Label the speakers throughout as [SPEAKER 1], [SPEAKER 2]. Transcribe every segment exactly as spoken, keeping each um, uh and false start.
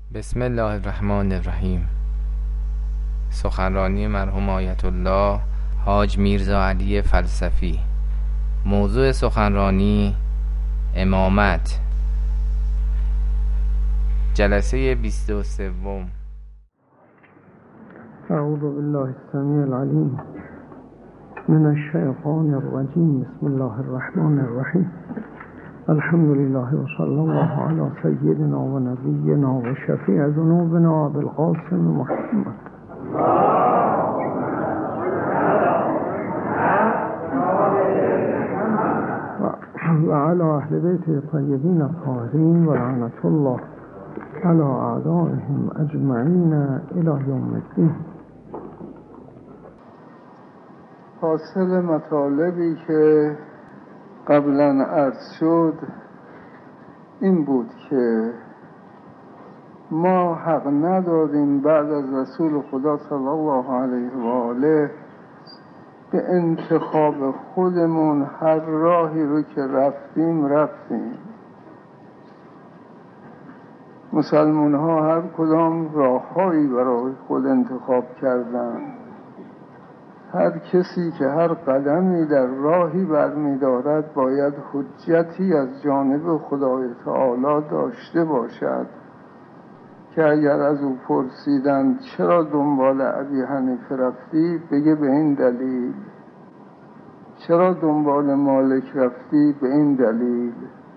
[SPEAKER 1] بسم الله الرحمن الرحیم. سخنرانی مرحوم آیت الله حاج میرزا علی فلسفی. موضوع سخنرانی امامت. جلسه بیست و سوم.
[SPEAKER 2] اعوذ بالله السمیع العلیم من الشیطان الرجیم. بسم الله الرحمن الرحیم. الحمد لله و صلی الله علی سیدنا و نبینا و شفیع ذنوبنا بالقاسم محمد و علی اهل بیت طیبین الطاهرین و لعنت الله علی اعدائهم اجمعین الی یوم الدین. حاصل مطالبی که قبلا عرض شد این بود که ما حق نداریم بعد از رسول خدا صلی الله علیه و آله به انتخاب خودمون هر راهی رو که رفتیم رفتیم. مسلمان ها هر کدام راههایی برای خود انتخاب کردن. هر کسی که هر قدمی در راهی برمی‌دارد باید حجتی از جانب خدای تعالی داشته باشد که اگر از او پرسیدند چرا دنبال ابی حنیفه رفتی، بگه به این دلیل. چرا دنبال مالک رفتی؟ به این دلیل.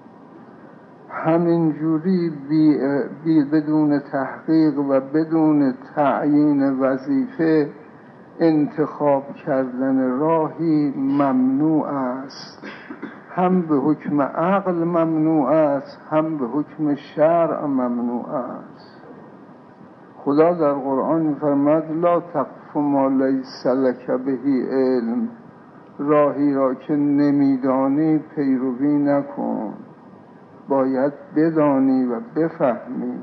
[SPEAKER 2] همین جوری بی بی بدون تحقیق و بدون تعیین وظیفه انتخاب کردن راهی ممنوع است. هم به حکم عقل ممنوع است، هم به حکم شرع ممنوع است. خدا در قرآن می‌فرماید لا تقف ما لیس لک به علم. راهی را که نمیدانی پیروی نکن، باید بدانی و بفهمی.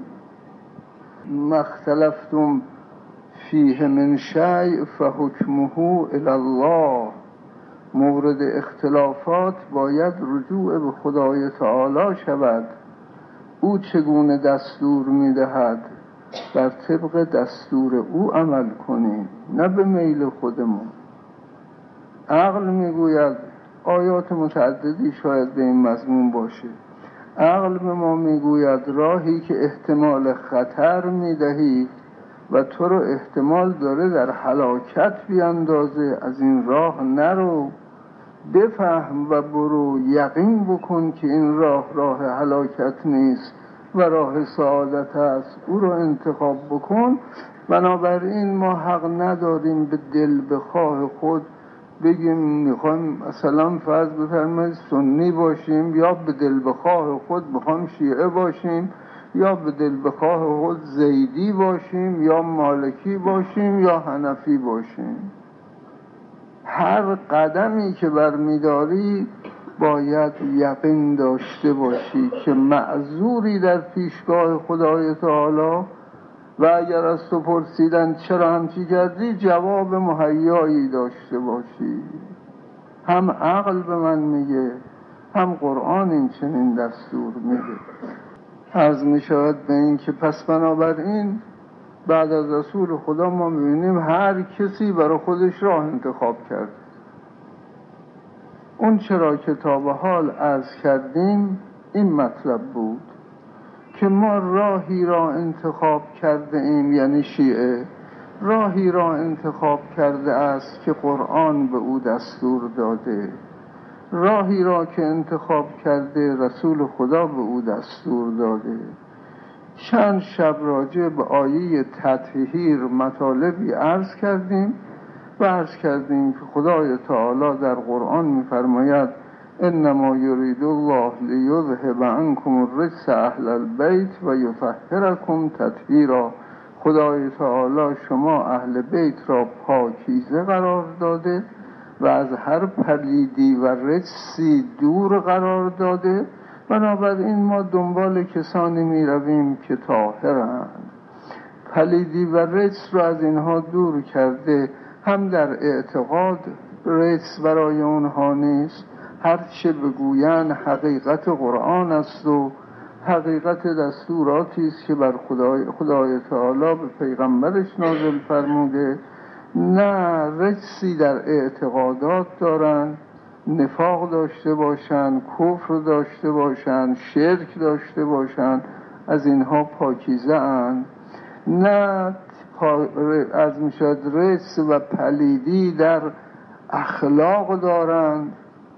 [SPEAKER 2] مختلفتم فیه من شیء فحکمه الی الله. مورد اختلافات باید رجوع به خدای تعالی شود. او چگونه دستور میدهد بر طبق دستور او عمل کنیم، نه به میل خودمون. عقل میگوید، آیات متعددی شاید به این مضمون باشه، عقل به ما میگوید راهی که احتمال خطر میدهی و تو رو احتمال داره در هلاکت بیاندازه، از این راه نرو. بفهم و برو، یقین بکن که این راه راه هلاکت نیست و راه سعادت است، او رو انتخاب بکن. بنابراین ما حق نداریم به دل بخواه خود بگیم میخوایم مثلا فرض بفرمایید سنی باشیم، یا به دل بخواه خود میخوایم شیعه باشیم، یا به دل بخواه خود زیدی باشیم، یا مالکی باشیم، یا حنفی باشیم. هر قدمی که برمیداری باید یقین داشته باشی که معذوری در پیشگاه خدای تعالی و اگر از تو پرسیدن چرا همچی کردی، جواب مهیایی داشته باشی. هم عقل به من میگه، هم قرآن این چنین دستور میده. عرض میشود به این که پس بنابراین بعد از رسول خدا ما میبینیم هر کسی برای خودش راه انتخاب کرد. اون چرا که تا به حال عرض کردیم این مطلب بود که ما راهی را انتخاب کرده ایم، یعنی شیعه راهی را انتخاب کرده است که قرآن به او دستور داده، راهی را که انتخاب کرده رسول خدا به او دستور داده. چند شب راجع به آیه تطهیر مطالبی عرض کردیم و عرض کردیم که خدای تعالی در قرآن می‌فرماید انما یرید الله لیذهب عنکم الرجس اهل البیت و یطهرکم تطهیرا. خدای تعالی شما اهل بیت را پاکیزه قرار داده و از هر پلیدی و رجسی دور قرار داده. بنابراین ما دنبال کسانی می رویم که طاهرند. پلیدی و رجس را از اینها دور کرده. هم در اعتقاد رجس برای اونها نیست، هر چه بگوین حقیقت قرآن است و حقیقت دستوراتی است که بر خدای, خدای تعالی به پیغمبرش نازل فرموده، نه رجسی در اعتقادات دارن، نفاق داشته باشن، کفر داشته باشن، شرک داشته باشن، از اینها پاکیزه اند. نه از میشد رجس و پلیدی در اخلاق دارند،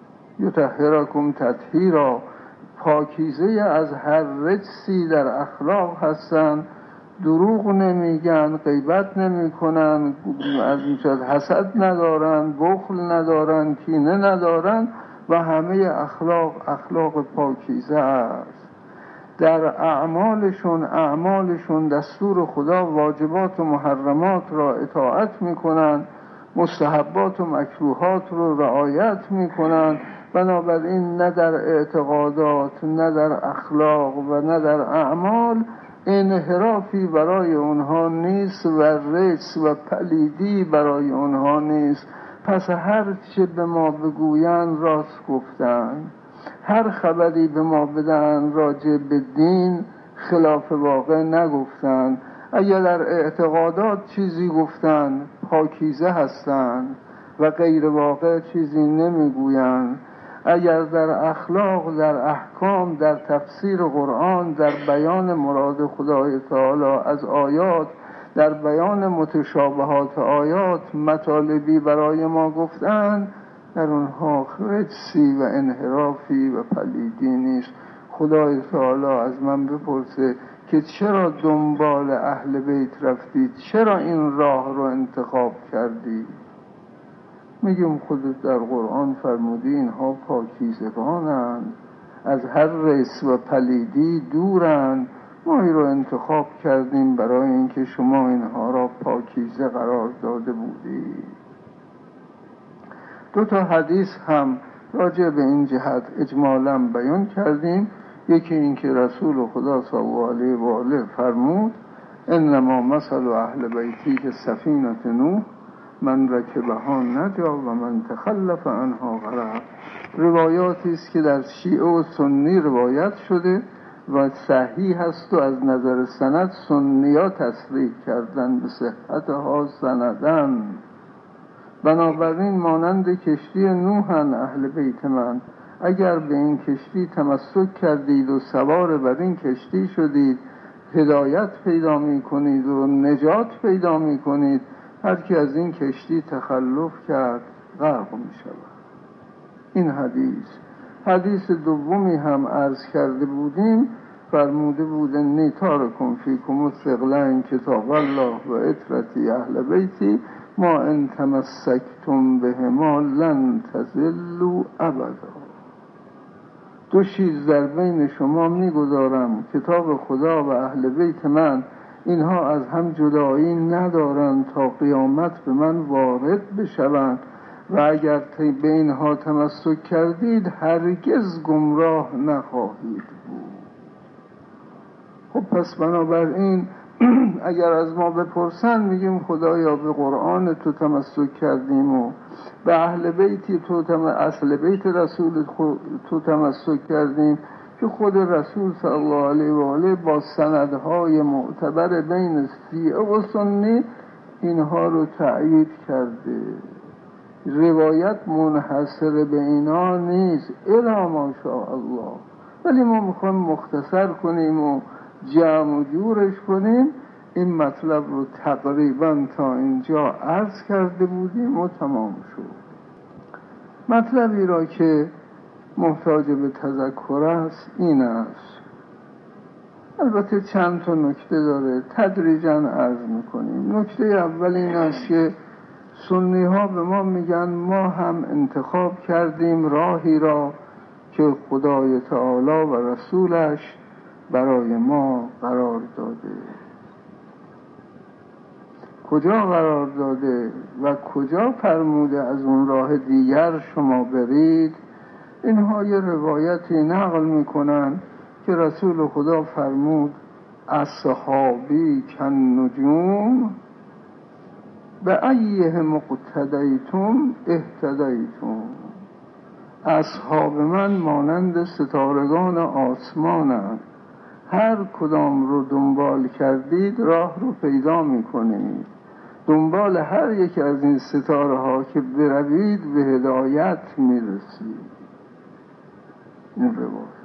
[SPEAKER 2] یطهرکم تطهیرا، پاکیزه از هر رجسی در اخلاق هستند، دروغ نمیگن، غیبت نمی کنن، از میشد حسد ندارن، بخل ندارن، کینه ندارن و همه اخلاق اخلاق پاکیزه است. در اعمالشون اعمالشون دستور خدا، واجبات و محرمات را اطاعت میکنن، مستحبات و مکروهات رو رعایت میکنن. بنابراین نه در اعتقادات، نه در اخلاق و نه در اعمال انحرافی برای اونها نیست و رجس و پلیدی برای اونها نیست. پس هر چه به ما بگویند راست گفتند، هر خبری به ما بدن راجع به دین خلاف واقع نگفتند. اگر در اعتقادات چیزی گفتند پاکیزه هستند و غیر واقع چیزی نمیگویند. اگر در اخلاق، در احکام، در تفسیر قرآن، در بیان مراد خدای تعالی از آیات، در بیان متشابهات آیات مطالبی برای ما گفتند، در اونها رجسی و انحرافی و پلیدی نیست. خدای تعالی از من بپرسه که چرا دنبال اهل بیت رفتید، چرا این راه رو انتخاب کردی؟ میگم خودت در قرآن فرمودی اینها پاکیزگانند، از هر رجس و پلیدی دورند. ما این رو انتخاب کردیم برای اینکه شما اینها را پاکیزه قرار داده بودید. دو تا حدیث هم راجع به این جهت اجمالاً بیان کردیم. یکی این که رسول خدا صلی الله علیه و آله فرمود انما مثل اهل بیتی که سفینه نوح من رکبها نجا و من تخلف عنها غرق. روایاتی است که در شیعه و سنی روایت شده و صحیح هست و از نظر سند سنی‌ها تصریح کردن به صحتها سندن. بنابراین مانند کشتی نوحن اهل بیت من، اگر به این کشتی تمسک کردید و سوار بر این کشتی شدید، هدایت پیدا می کنید و نجات پیدا می کنید. هر کی از این کشتی تخلف کرد غرق می شود. این حدیث حدیث دومی هم عرض کرده بودیم، فرموده بود انی تارکم فیکم الثقلین کتاب الله و اطرتی اهل بیتی ما ان تمسکتم بهما لن تضلوا ابدا. دو چیز در بین شما میگذارم، کتاب خدا و اهل بیت من، اینها از هم جدایی ندارند تا قیامت به من وارد بشوند و اگر به اینها تمسک کردید هرگز گمراه نخواهید بود. خب پس بنابراین اگر از ما بپرسن میگیم خدایا به قرآن تو تمسک کردیم و به اهل بیتی تو تم... اصل بیت رسول تو تمسک کردیم که خود رسول صلی الله علیه و آله با سندهای معتبر بین شیعه و سنی اینها رو تأیید کرده. روایت منحصر به اینا نیست الا ماشاء الله، ولی ما میخوایم مختصر کنیم و جمع و جورش کنیم. این مطلب رو تقریبا تا اینجا عرض کرده بودیم و تمام شد. مطلبی را که محتاج به تذکر است این است، البته چند تا نکته داره، تدریجاً عرض میکنیم. نکته اول این است که سنی ها به ما میگن ما هم انتخاب کردیم راهی را که خدای تعالی و رسولش برای ما قرار داده. کجا قرار داده و کجا فرموده از اون راه دیگر شما برید؟ اینها یه روایتی نقل میکنن که رسول خدا فرمود اصحابی کن نجوم به ایه مقتدیتم اهتدیتم. اصحاب من مانند ستارگان آسمانند، هر کدام رو دنبال کردید راه رو پیدا میکنید. دنبال هر یک از این ستاره ها که بروید به هدایت میرسید. این روایت.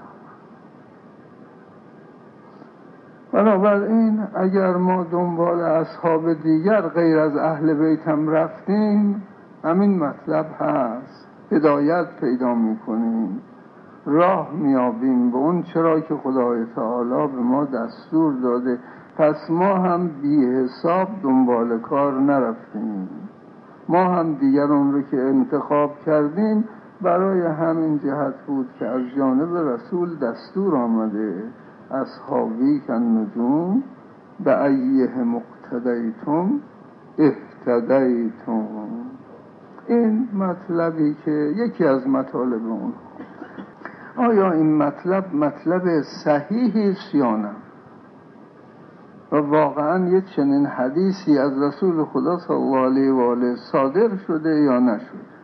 [SPEAKER 2] بنابراین اگر ما دنبال اصحاب دیگر غیر از اهل بیت هم رفتیم، همین مطلب هست، هدایت پیدا میکنیم، راه میابیم به اون چرا که خدای تعالی به ما دستور داده. پس ما هم بی حساب دنبال کار نرفتیم، ما هم دیگران رو که انتخاب کردیم برای همین جهت بود که از جانب رسول دستور آمده اصحابی کن نجوم به ایه مقتدیتم اهتدیتم. این مطلبی که یکی از مطالب اون، آیا این مطلب مطلب صحیحی است یا نه؟ و واقعا یک چنین حدیثی از رسول خدا صلی الله علیه و آله صادر شده یا نشده؟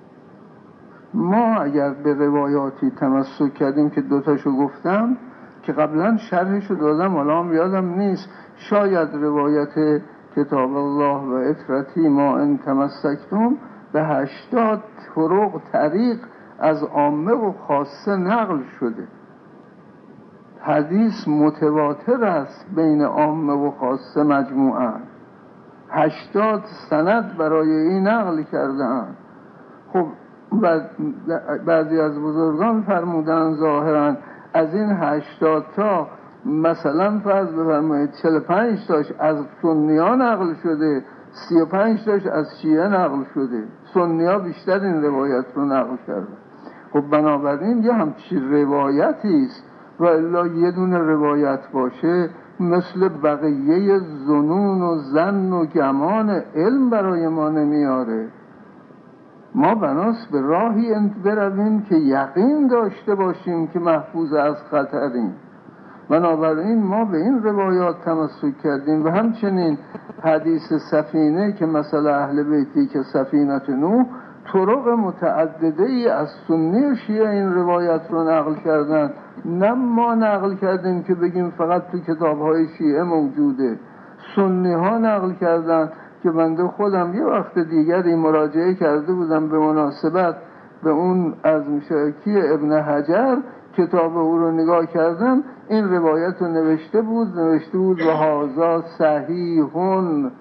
[SPEAKER 2] ما اگر به روایاتی تمسک کردیم که دوتاشو گفتم که قبلا شرحشو دادم، حالا هم یادم نیست، شاید روایت کتاب الله و اطرتی ما ان تمسکتم به هشتاد طرق طریق از عامه و خاصه نقل شده. حدیث متواتر است بین عامه و خاصه مجموعاً. هشتاد سند برای این نقل کردن. خب بعضی از بزرگان فرمودن ظاهراً از این هشتاد تا مثلا فرض بفرمایید چهل و پنج تاش از سنی‌ها نقل شده، سی و پنج تاش از شیعه نقل شده. سنی‌ها بیشتر این روایت رو نقل کردن. خب بنابراین یه همچین روایتی است و الا یه دونه روایت باشه مثل بقیه ظنون و ظن و گمان علم برای ما نمیاره. ما بناس به راهی برویم که یقین داشته باشیم که محفوظ از خطریم. بنابراین ما به این روایات تمسک کردیم و همچنین حدیث سفینه که مثلا اهل بیتی که سفینه نوح طرق متعدده ای از سنی و شیعه این روایت رو نقل کردن. نه ما نقل کردیم که بگیم فقط تو کتاب‌های شیعه موجوده، سنی ها نقل کردن که بنده خودم یه وقت دیگری مراجعه کرده بودم به مناسبت به اون از مشاکی ابن حجر، کتاب او رو نگاه کردم، این روایت رو نوشته بود نوشته بود و هازا صحیحون،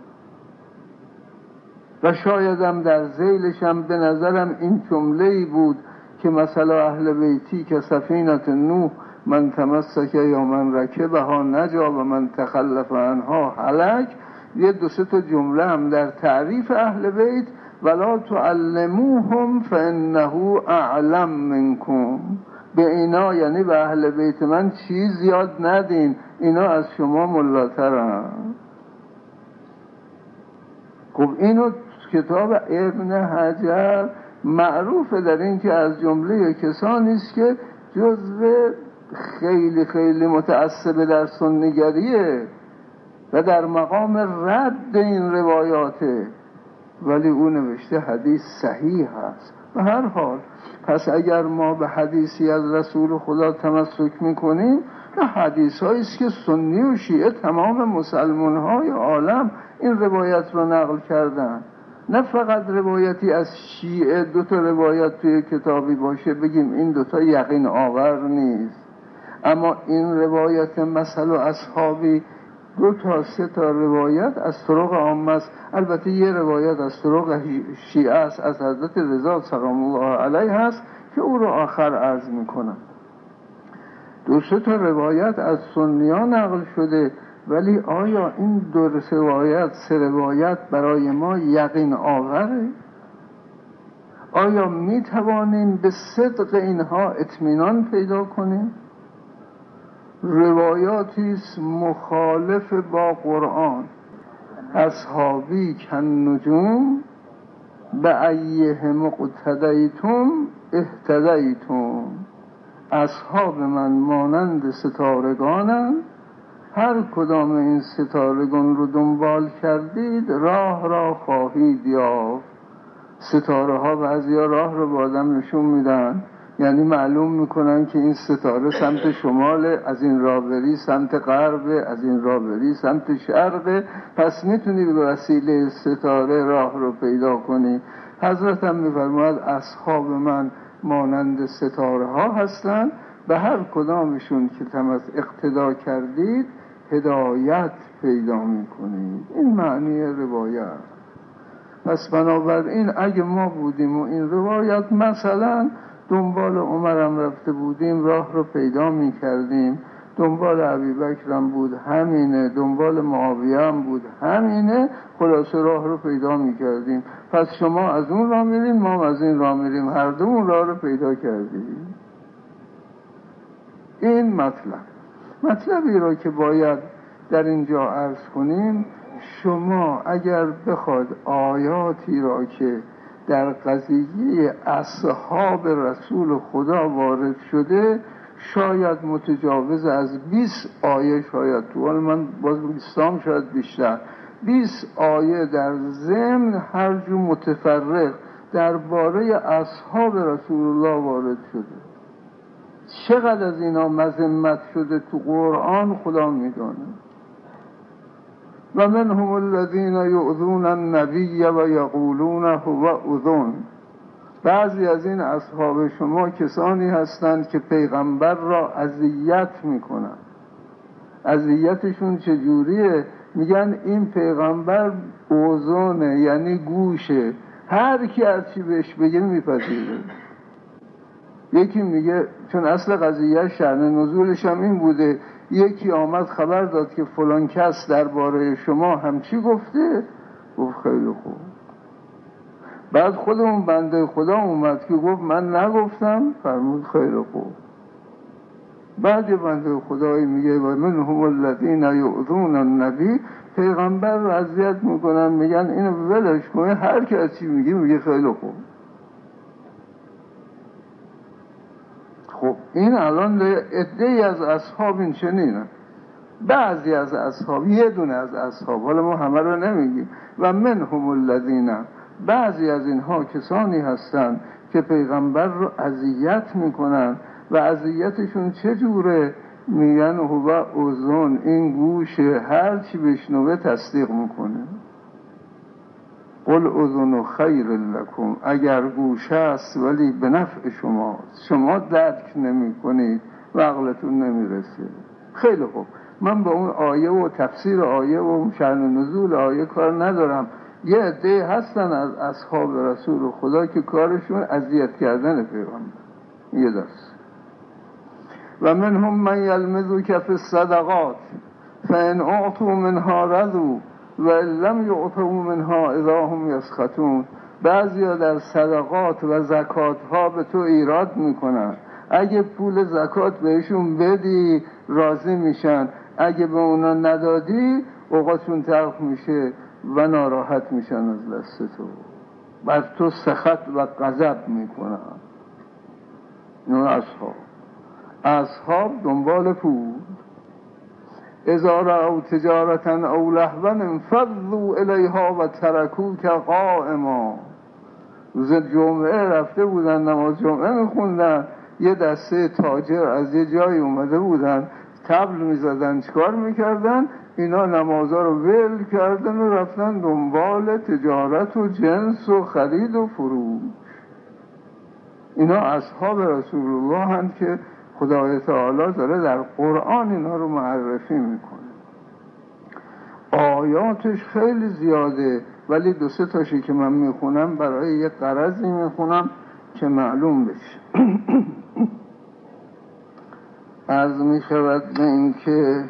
[SPEAKER 2] و شایدم در ذیلشم به نظرم این جمله‌ای بود که مثلا اهل بیتی که سفینه نوح من تمسک یا من رکبها نجا و من تخلف عنها هلک. یه دو سه تا جمله هم در تعریف اهل بیت ولا تعلموهم فانه اعلم منکم، به اینا یعنی به اهل بیت من چیز یاد ندین، اینا از شما ملاترن. خب اینو کتاب ابن حجر معروفه در این که از جمله کسانی است که جزو خیلی خیلی متعصب در سنیگریه و در مقام رد این روایاته، ولی او نوشته حدیث صحیح هست. به هر حال پس اگر ما به حدیثی از رسول خدا تمسک میکنیم، نه حدیث هایی است که سنی و شیعه تمام مسلمان های عالم این روایت رو نقل کردن، نه فقط روایتی از شیعه دو تا روایت توی کتابی باشه بگیم این دوتا یقین آور نیست. اما این روایت مثل و اصحابی دو تا سه تا روایت از طرق عامه است. البته یه روایت از طرق شیعه است از حضرت رضا سلام الله علیه هست که او رو آخر عرض میکنم. دو سه تا روایت از سنی‌ها نقل شده، ولی آیا این دو روایت سه روایت برای ما یقین آوره؟ آیا می توانیم به صدق اینها اطمینان پیدا کنیم؟ روایاتی است مخالف با قرآن. اصحابی کن نجوم به ایه مقتدیتم اهتدیتم، اصحاب من مانند ستارگانند، هر کدام این ستارگان رو دنبال کردید راه را خواهید یافت. ستاره ها بعضی ها راه رو با آدم نشون میدن، یعنی معلوم میکنن که این ستاره سمت شمال، از این راه بری سمت غرب، از این راه بری سمت شرق، پس میتونی به وسیله ستاره راه رو پیدا کنی. حضرت هم میفرماید اصحاب من مانند ستاره ها هستند، به هر کدامشون که تمس اقتدا کردید هدایت پیدا میکنید. این معنی روایت. پس بنابراین اگه ما بودیم و این روایت مثلا دنبال عمرم رفته بودیم راه رو پیدا می کردیم، دنبال ابوبکرم بود همینه، دنبال معاویه هم بود همینه، خلاصه راه رو پیدا می کردیم. پس شما از اون راه میریم، ما از این راه میریم، هر دو اون راه رو پیدا کردیم. این مطلب مطلبی رو که باید در اینجا عرض کنیم، شما اگر بخواد آیاتی را که در قضیه اصحاب رسول خدا وارد شده شاید متجاوز از بیست آیه، شاید تو حال من باز بیستام شاید بیشتر، بیست آیه در ضمن هر جو متفرق درباره اصحاب رسول الله وارد شده. چقدر از اینا مذمت شده تو قرآن خدا میدونه. و منهم الذین یؤذون النبی و یقولون هو اذن. بعضی از این اصحاب شما کسانی هستند که پیغمبر را اذیت میکنن. اذیتشون چجوریه؟ میگن این پیغمبر اذنه، یعنی گوشه، هر کی هر چی بهش بگه میپذیره. یکی میگه، چون اصل قضیه شأن نزولش هم این بوده، یکی آمد خبر داد که فلان کس درباره شما همچی گفته، گفت خیلی خوب. بعد خودمون بنده خدا اومد که گفت من نگفتم، فرمود خیلی خوب. بعد یه بنده خدایی میگه و منهم الذین یؤذون النبی، پیغمبر رو اذیت میکنن، میگن اینو ولش کنه، هر کی از چی میگه میگه خیلی خوب. خب این الان عده‌ای از اصحاب این چنینه، بعضی از اصحاب، یه دونه از اصحاب، حالا ما همه رو نمیگیم. و منهم الذین، بعضی از اینها کسانی هستند که پیغمبر رو اذیت میکنن و اذیتشون چجوره؟ میگن هو اذن، این گوشه، هر چی بشنوه تصدیق میکنه. قل اذن خیر لکم، اگر گوشه است ولی به نفع شما، شما درک نمی کنید و عقلتون نمیرسه. خیلی خوب، من با اون آیه و تفسیر آیه و شأن نزول آیه کار ندارم. یه عده هستن از اصحاب رسول خدا که کارشون اذیت کردن پیغمبر. یه دست. و منهم من یلمزک فی الصدقات فان اعطوا منها رضوا و لم یعطوا منها اذا هم یسخطون. بعضیا در صدقات و زکات ها به تو ایراد میکنن، اگه پول زکات بهشون بدی راضی میشن، اگه به اونا ندادی اوقاتشون تلخ میشه و ناراحت میشن از دست تو، بر تو سخط و غضب میکنن. این اصحاب اصحاب دنبال پول، اذا رأوا تجارتا او لهوا انفضوا الیها و ترکوک قائما. روز جمعه رفته بودن نماز جمعه میخوندن، یه دسته تاجر از یه جایی اومده بودن طبل میزدن، چیکار میکردن؟ اینا نمازها رو ول کردن و رفتن دنبال تجارت و جنس و خرید و فروش. اینا اصحاب رسول الله هستند که خدای تعالی داره در قرآن اینا رو معرفی میکنه. آیاتش خیلی زیاده، ولی دو سه تاشی که من میخونم برای یک غرضی میخونم که معلوم بشه. عرض میشود به این که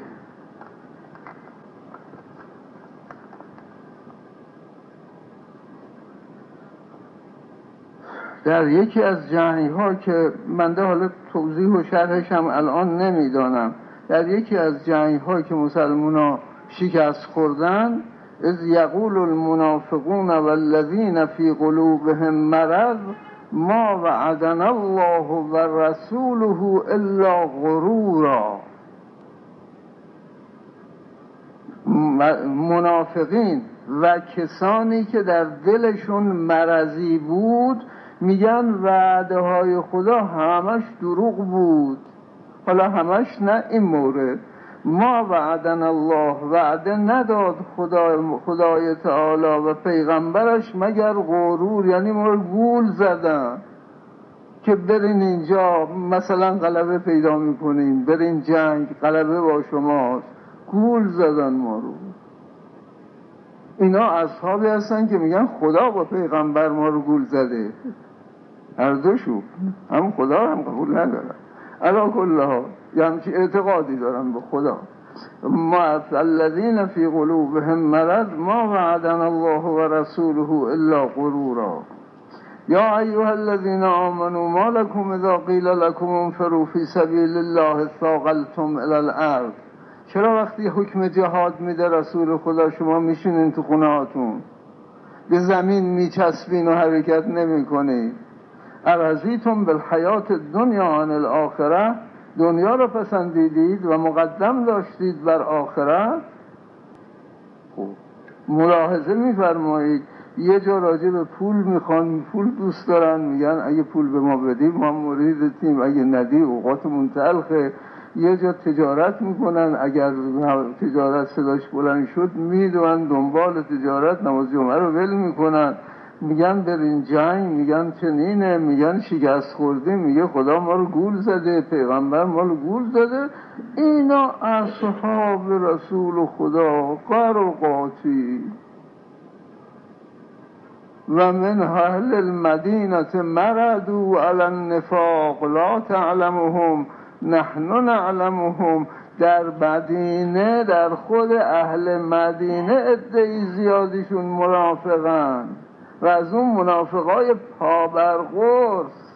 [SPEAKER 2] در یکی از جنگ ها که من ده حالا توضیح و شرحش هم الان نمیدانم، در یکی از جنگ ها که مسلمان ها شکست خوردن، اذ یقول المنافقون والذین فی قلوبهم مرض ما وعدنا الله و رسوله الا غرورا. منافقین و کسانی که در دلشون مرضی بود میگن وعده های خدا همش دروغ بود. حالا همش نه، این مورد ما وعدن الله، وعده نداد خدا خدای تعالی و پیغمبرش مگر غرور، یعنی ما رو گول زدن که برین اینجا مثلا غلبه پیدا میکنین، برین جنگ غلبه با شماست. گول زدن ما رو. اینا اصحابی هستن که میگن خدا با پیغمبر ما رو گول زده، هر دوشو، هم خدا هم قبول ندارن. علا کلها یه همچی اعتقادی دارن به خدا. ما الذین فی قلوبهم مرض ما وعدنا الله و رسوله الا غرورا. یا ایها الذین آمنوا ما لكم اذا قیل لكم انفروا فی سبیل الله ثاقلتم الی الارض. چرا وقتی حکم جهاد میده رسول خدا شما میشینین تو خونهاتون، به زمین میچسبین و حرکت نمی کنید؟ ارضیتم بالحیات الدنیا عن الاخره، دنیا رو پسندیدید و مقدم داشتید بر آخرت. خب ملاحظه میفرمایید یه جا راجع به پول میخوان، پول دوست دارن، میگن اگه پول به ما بدی ما مریدتیم، اگه ندی اوقاتمون تلخه. یه جا تجارت میکنن، اگر تجارت صداش بلند شد میدونن دنبال تجارت، نماز جمعه رو ول میکنن. میگن برین جنگ، میگن چنینه، میگن شکست خوردیم، میگه خدا ما رو گول زده، پیغمبر ما رو گول زده. اینا اصحاب رسول خدا قرقاتی. و من اهل المدینه مردوا علی النفاق لا تعلمهم نحن نعلمهم. در مدینه، در خود اهل مدینه عده‌ای زیادیشون منافقن و از اون منافقای پابرقرص.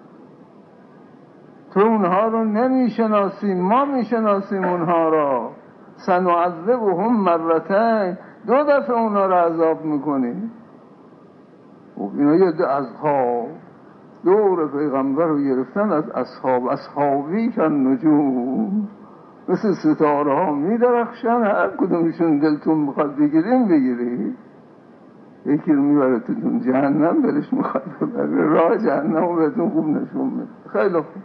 [SPEAKER 2] تو اونها رو نمیشناسی، ما میشناسیم اونها را. سنعذبهم مرتین، دو دفعه اونها رو عذاب میکنیم. اینا یه ده اصحاب دور پیغمبر رو گرفتن، از اصحاب اصحابی کن نجوم، مثل ستاره ها می درخشن، هر کدومشون دلتون بخواد بگیریم بگیریم. یکی رو میبره تو جهنم، دلش میخواد ببره راه جهنم و بهتون خوب نشون میده. خیلی خوب.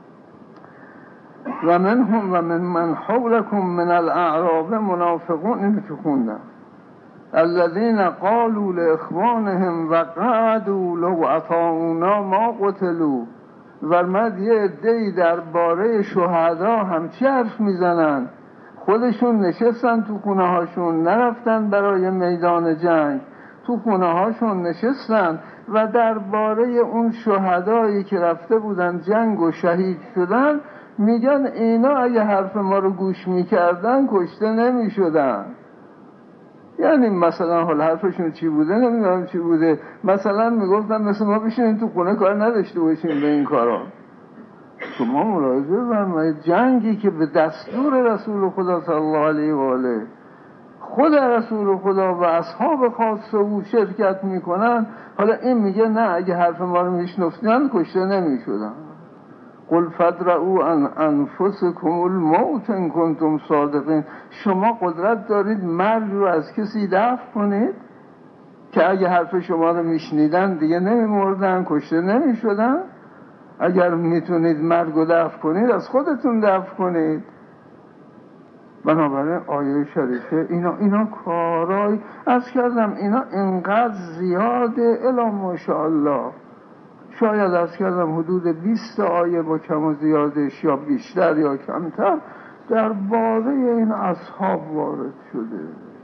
[SPEAKER 2] و من هم و من من حولکم من الاعراب منافقون. اینو که خوندم الذين قالوا لاخوانهم وقعدوا لو اطاعونا ما قتلوا. ورمد یه عده‌ای درباره شهدا همچی حرف میزنن، خودشون نشستن تو خونه هاشون، نرفتن برای میدان جنگ، تو خونه هاشون نشستن و درباره اون شهدایی که رفته بودن جنگ و شهید شدن میگن اینا اگه حرف ما رو گوش میکردن کشته نمیشدن. یعنی مثلا حال حرفشون چی بوده نمیدونم چی بوده، مثلا میگفتن مثل ما بشینیم تو خونه کار نداشته باشیم به این کارا. شما ملاحظه فرمایید جنگی که به دستور رسول خدا صلی الله علیه و آله خود رسول خدا و اصحاب خاص او شرکت میکنن، حالا این میگه نه اگه حرف ما رو میشنفتن کشته نمیشدن. قل فدرعوا عن انفسکم الموت ان کنتم صادقین. شما قدرت دارید مرگ رو از کسی دفع کنید که اگه حرف شما رو میشنیدن دیگه نمیمردن، کشته نمیشدن؟ اگر میتونید مرگ رو دفع کنید از خودتون دفع کنید. بنابراین آیه شریفه اینا اینا کارای از کردم اینا اینقدر زیاده الا ماشاءالله، شاید از کردم حدود بیست آیه با کم و زیادش یا بیشتر یا کمتر درباره این اصحاب وارد شده.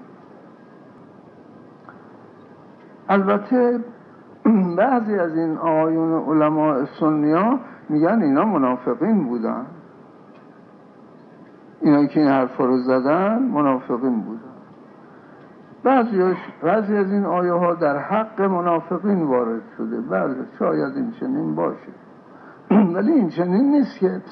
[SPEAKER 2] البته بعضی از این آیون علماء سنی‌ها میگن اینا منافقین بودن، اینا که این حرفا رو زدن منافقین بودن. بعضی, بعضی از این آیه ها در حق منافقین وارد شده. بله شاید این چنین باشه، ولی این چنین نیست که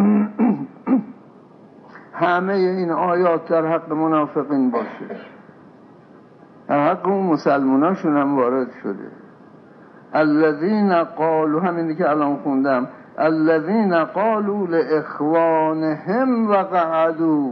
[SPEAKER 2] همه این آیات در حق منافقین باشه. در حق اون مسلماناشون هم وارد شده. الذین قالوا، همینی که الان خوندم، الذین قالوا لاخوانهم وقعدوا،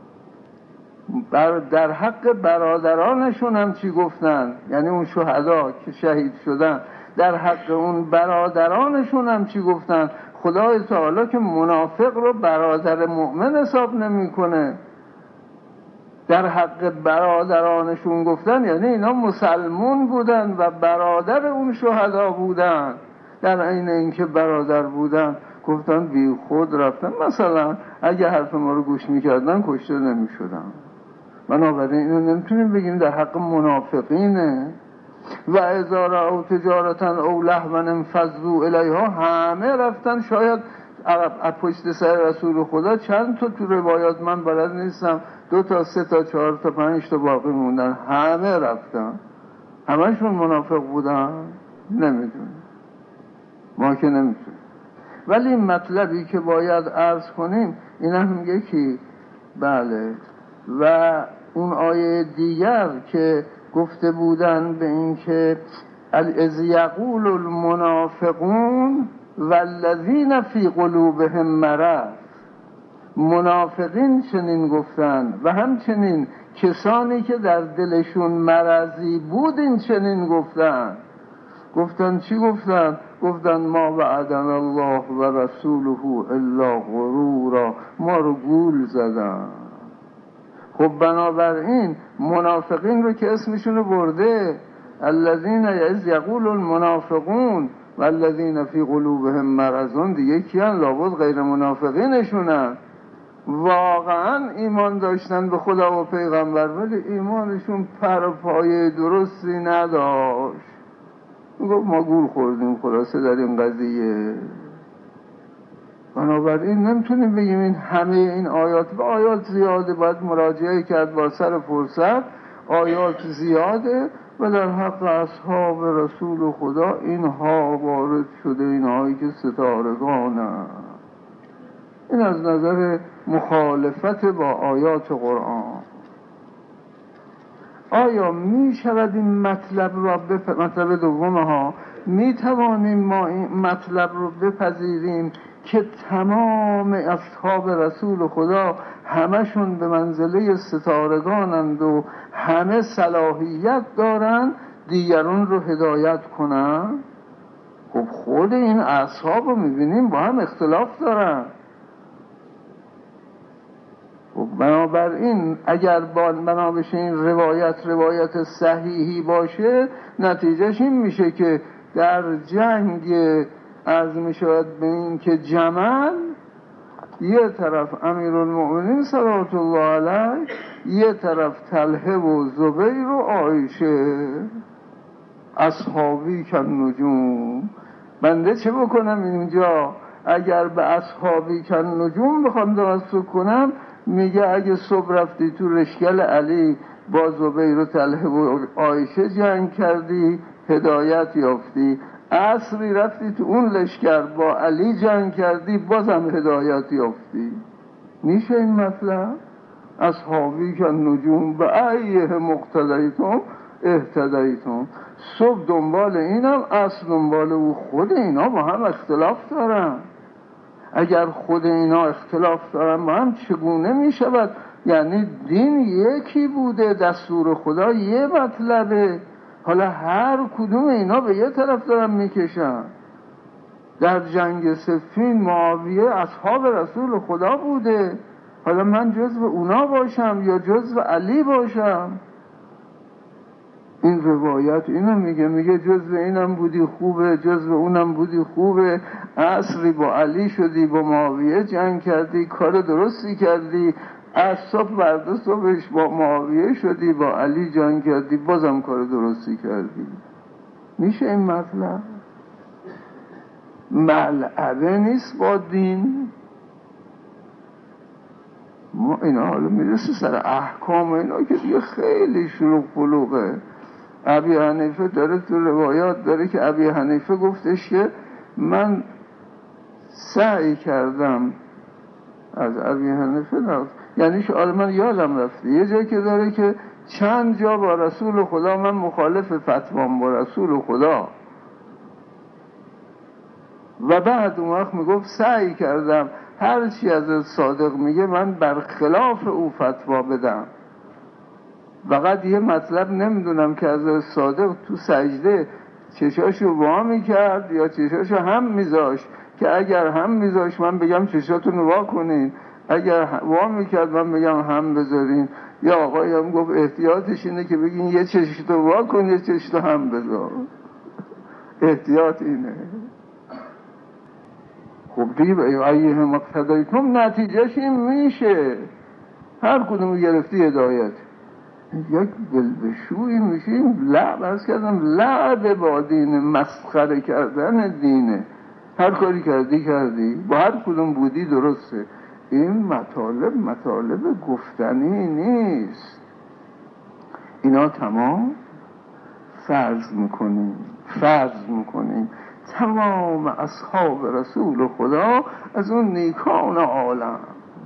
[SPEAKER 2] بر در حق برادرانشون هم چی گفتن؟ یعنی اون شهدا که شهید شدن در حق اون برادرانشون هم چی گفتن؟ خدای تعالی که منافق رو برادر مؤمن حساب نمیکنه. در حق برادرانشون گفتن یعنی اینا مسلمون بودن و برادر اون شهدا بودن، در عین اینکه برادر بودن گفتن بی خود رفتن. مثلا اگه حرف ما رو گوش میکردن کشته نمیشدن. بنابراین اینو نمیتونیم بگیم در حق منافقینه. و اذا رأوا تجارتا او لهوا انفضوا الیها، همه رفتن. شاید از پشت سر رسول خدا چند تا تو روایات من بلد نیستم، دو تا سه تا چهار تا پنج تا باقی موندن، همه رفتن. همشون منافق بودن؟ نمیدونیم، ما که نمیتونیم. ولی این مطلبی که باید عرض کنیم این هم یکی. بله. و اون آیه دیگر که گفته بودن به این که اذ یقول المنافقون والذین فی قلوبهم مرض، منافقین چنین گفتن و همچنین کسانی که در دلشون مرضی بود این چنین گفتن. گفتن چی گفتن؟ گفتن ما وعدنا الله و رسوله الا غرورا، ما رو گول زدن. خب بنابراین منافقین رو که اسمشون رو برده، الذین اذ یقول المنافقون والذین فی قلوبهم مرض، دیگه کیان؟ لابد غیر منافقینشونن. واقعا ایمان داشتن به خدا و پیغمبر ولی ایمانشون پر و پایه درستی نداشت. میگفت ما گول خوردیم خلاصه در این قضیه. بنابراین نمیتونیم بگیم این همه این آیات، و آیات زیاده، باید مراجعه کرد با سر فرصت. آیات زیاده و در حق اصحاب رسول خدا اینها وارد شده، اینهایی که ستارگانند. این از نظر مخالفت با آیات قرآن. آیا می شود این مطلب را بپ... مطلب دومه ها می توانیم ما این مطلب رو بپذیریم که تمام اصحاب رسول خدا همشون به منزله ستارگانند و همه صلاحیت دارن دیگران رو هدایت کنن؟ خب خود این اصحاب رو میبینیم با هم اختلاف دارن. خب بنابراین اگر بنا بشه این روایت روایت صحیحی باشه، نتیجهش این میشه که در جنگ عرض میشود به این که جمل، یه طرف امیرالمؤمنین صلوات الله علیه، یه طرف طلحه و زبیر و عایشه، اصحابی کن نجوم. بنده چه بکنم اینجا؟ اگر به اصحابی کن نجوم بخوام توسط کنم، میگه اگه صبح رفتی تو رشکل علی با زبیر و طلحه و عایشه جنگ کردی هدایت یافتی، عصری رفتی تو اون لشکر با علی جنگ کردی بازم هدایت یافتی. میشه این مطلب؟ اصحابی که نجوم به ایه مقتدیتم اهتدیتم. صبح دنبال اینم، عصر دنبال او. خود اینا با هم اختلاف دارن. اگر خود اینا اختلاف دارن با هم چگونه میشود؟ یعنی دین یکی بوده، دستور خدا یه مطلبه، حالا هر کدوم اینا به یه طرف دارن میکشن. در جنگ صفین معاویه اصحاب رسول خدا بوده، حالا من جزو اونا باشم یا جزو علی باشم؟ این روایت اینو میگه، میگه جزو اینم بودی خوبه، جزو اونم بودی خوبه، عصری با علی شدی با معاویه جنگ کردی، کار درستی کردی، از صبح برده صبحش با معاویه شدی با علی جنگ کردی بازم کار درستی کردی. میشه این مطلب؟ ملعبه نیست با دین. ما اینا حالا میرسه سر احکام اینا که دیگه خیلی شلوغ پلوغه. ابی حنیفه داره تو روایات داره که ابی حنیفه گفتش که من سعی کردم، از ابی حنیفه نفت یعنی که من یادم رفته یه جایی که داره که چند جا با رسول خدا من مخالف فتوام با رسول خدا، و بعد اون وقت میگفت سعی کردم هر چی از صادق میگه من برخلاف او فتوا بدم. فقط یه مطلب نمیدونم که از صادق تو سجده چشاشو وا میکرد یا چشاشو هم میذاشت که اگر هم میذاشت من بگم چشاتون وا کنین، اگر وا میکرد من بگم هم بذارین. یا آقای هم گفت احتیاطش اینه که بگین یه چشتو وا کن یه چشتو هم بذار، احتیاط اینه. خب دیگه ایه مقتدایتم نتیجهش این میشه، هر کدوم گرفتی هدایت. یک بلبشویی میشیم، لعب از کردم لعب با دین، مسخره کردن دینه. هر کاری کردی کردی، با هر کدوم بودی درسته. این مطالب مطالب گفتنی نیست، اینا تمام فرض میکنیم فرض میکنیم تمام اصحاب رسول خدا از اون نیکان عالم،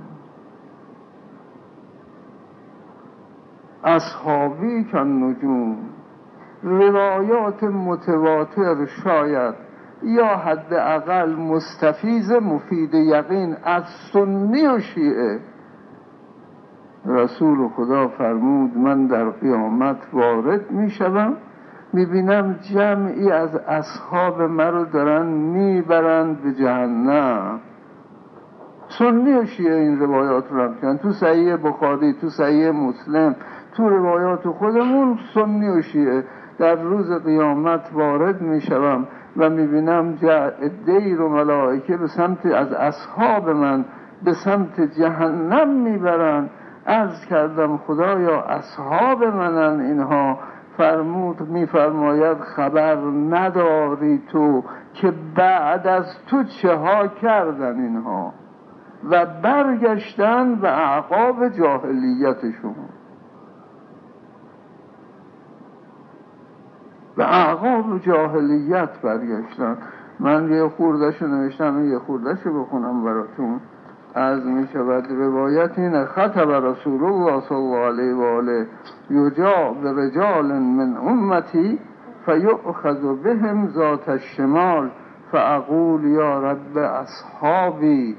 [SPEAKER 2] اصحابی که نجوم، روایات متواتر شاید یا حداقل مستفیض مفید یقین از سنی و شیعه. رسول خدا فرمود من در قیامت وارد می شدم میبینم جمعی از اصحاب مرا دارن میبرند به جهنم. سنی و شیعه این روایات رو رفتن تو صحیح بخاری، تو صحیح مسلم، تو روایات خودمون سنی و شیعه. در روز قیامت وارد میشوم و میبینم عده‌ای رو ملائکه به سمت از اصحاب من به سمت جهنم میبرن. عرض کردم خدایا اصحاب منن اینها؟ فرمود میفرماید خبر نداری تو که بعد از تو چه ها کردن اینها و برگشتن به اعقاب جاهلیتشون، به اعقاب جاهلیت برگشتن. من یه خوردهشو نوشتم، یه خوردهشو بخونم براتون. از می شود روایت این خطب رسول الله صلی الله علیه و آله یجا به رجال من امتی فیؤخذ بهم ذات الشمال فاقول یا رب اصحابی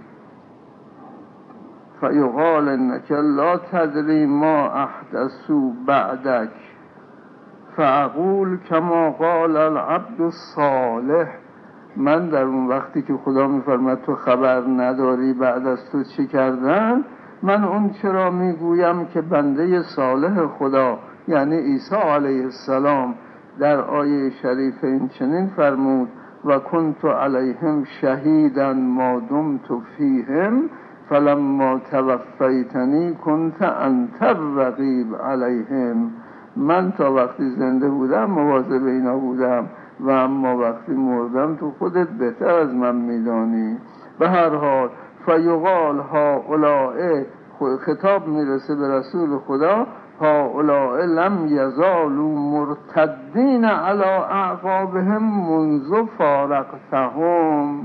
[SPEAKER 2] فیقال انک لا تدری ما احدثوا بعدک فاقول کما قال العبد الصالح. من در اون وقتی که خدا میفرماد تو خبر نداری بعد از تو چی کردن، من اون چرا میگویم که بنده صالح خدا یعنی عیسی علیه السلام در آیه شریف این چنین فرمود و کنت علیهم شهیدا ما دمت فیهم فلما توفیتنی کنت انت الرقیب علیهم. من تا وقتی زنده بودم مواظب اینا بودم و اما وقتی مردم تو خودت بهتر از من میدانی. به هر حال فیقال هؤلاء، خطاب میرسه به رسول خدا، هؤلاء لم یزالوا مرتدین علی اعقابهم منذ فارقتهم.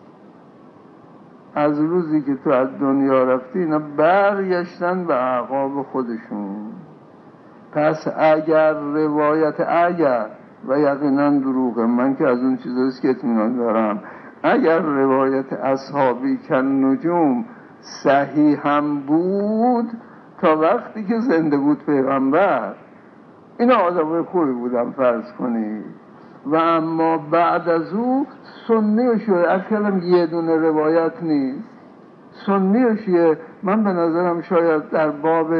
[SPEAKER 2] از روزی که تو از دنیا رفتی اینا برگشتن به اعقاب خودشون. پس اگر روایت اگر و یقینا دروغه، من که از اون چیزاست که اطمینان دارم، اگر روایت اصحابی که نجوم صحیح هم بود تا وقتی که زنده بود پیغمبر، اینا آدمای خوبی بودن فرض کنید، و اما بعد از او سنی و شیعه از کلم یه دونه روایت نیست. سنی و شیعه من به نظرم شاید در باب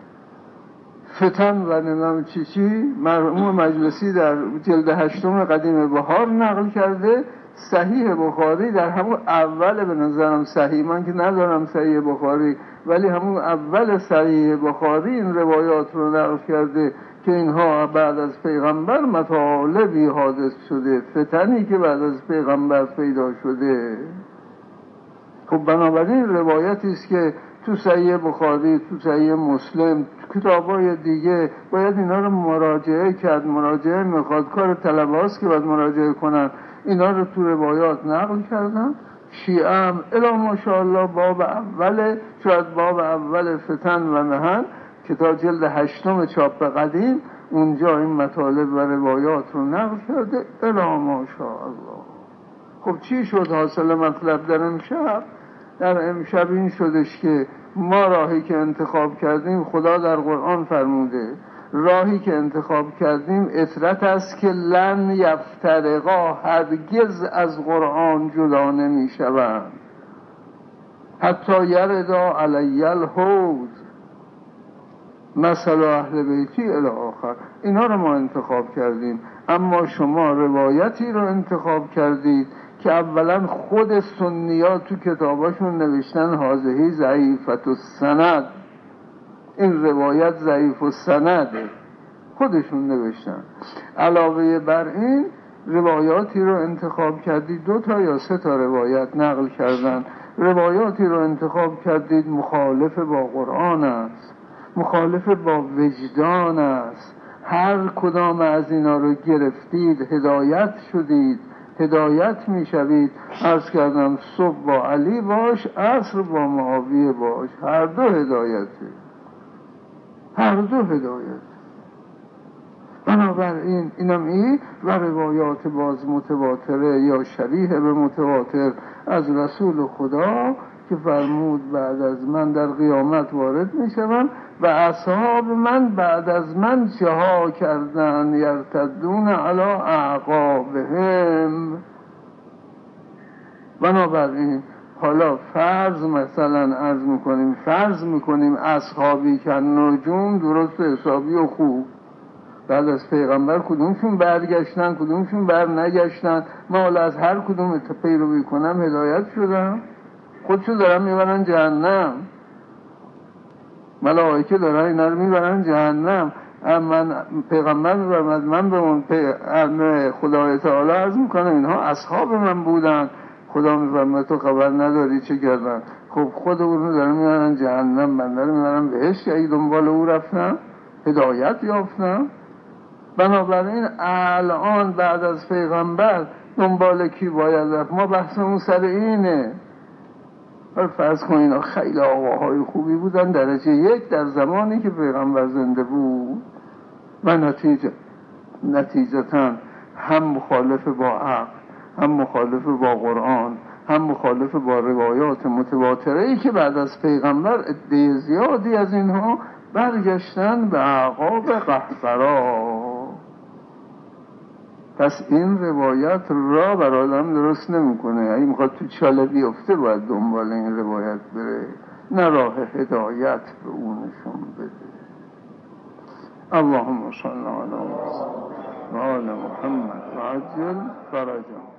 [SPEAKER 2] فتن و نمیم چی چی مرحوم مجلسی در جلد هشتم قدیم بهار نقل کرده. صحیح بخاری در همون اول به نظرم صحیح، من که ندارم صحیح بخاری، ولی همون اول صحیح بخاری این روایات رو نقل کرده که اینها بعد از پیغمبر مطالبی حادث شده، فتنی که بعد از پیغمبر پیدا شده. خب بنابراین روایتی است که تو صحیح بخاری، تو صحیح مسلم، تو کتابای دیگه باید اینا رو مراجعه کرد. مراجعه میخواد، کار طلبه هاست که باید مراجعه کنن. اینا رو تو روایات نقل کردن. شیعه هم الا ماشاءالله باب اول، شاید باب اول فتن و محن که تا جلد هشتم چاپ قدیم اونجا این مطالب و روایات رو نقل کرده. الا ماشاءالله. خب چی شد حاصل مطلب در امشب؟ در امشب این شدش که ما راهی که انتخاب کردیم خدا در قرآن فرموده راهی که انتخاب کردیم اطرت است که لن یفترقا، هرگز از قرآن جدا نمی شوند، حتی یردا علی الحوض مثل اهل بیتی الی آخر. اینا رو ما انتخاب کردیم. اما شما روایتی رو انتخاب کردید که اولا خود سنیات تو کتاباشون نوشتن هذه ضعیفة السند، این روایت ضعیف السنده، خودشون نوشتن. علاوه بر این روایاتی رو انتخاب کردید، دو تا یا سه تا روایت نقل کردن، روایاتی رو انتخاب کردید مخالف با قرآن است، مخالف با وجدان است. هر کدام از اینا رو گرفتید هدایت شدید، هدایت می شوید. عرض کردم صبح با علی باش، عصر با معاویه باش، هر دو هدایته، هر دو هدایت. بنابراین اینم ای و روایات باز متواتره یا شبیه به متواتر از رسول خدا که فرمود بعد از من در قیامت وارد می شوم و اصحاب من بعد از من چه ها کردن، یرتدون علی اعقابهم. بنابراین حالا فرض مثلا عرض میکنیم فرض میکنیم اصحابی که نجوم درست حسابی و خوب بعد از پیغمبر کدومشون برگشتن کدومشون بر نگشتن، ما حالا از هر کدوم پیروی کنم هدایت شدم؟ خودشو دارن میبرن جهنم، ملائکه دارن اینا رو میبرن جهنم. من پیغمبر میبرمد من به اون خدای تعالی عرض میکنم اینها اصحاب من بودن، خدا میفرماید تو خبر نداری چه کردن. خب خود اونو دارن میبرن جهنم، من دارم میبرن بهشت، اگه دنبال او رفتم هدایت یافتم. بنابراین الان بعد از پیغمبر دنبال کی باید رفت؟ ما بحثمون سر اینه. فرض کن اینا خیلی آقاهای خوبی بودن درجه یک در زمانی که پیغمبر زنده بود و نتیجه نتیجتاً هم مخالف با عقل، هم مخالف با قرآن، هم مخالف با روایات متواتره ای که بعد از پیغمبر عده زیادی از اینها برگشتن به اعقاب قهقرا. پس این روایت را بر آدم درست نمیکنه. اگه میخواد تو چاله بیفته باید دنبال این روایت بره، نه راه هدایت به اونشون بده. اللهم صل علی محمد و آل محمد و عجل فرجهم.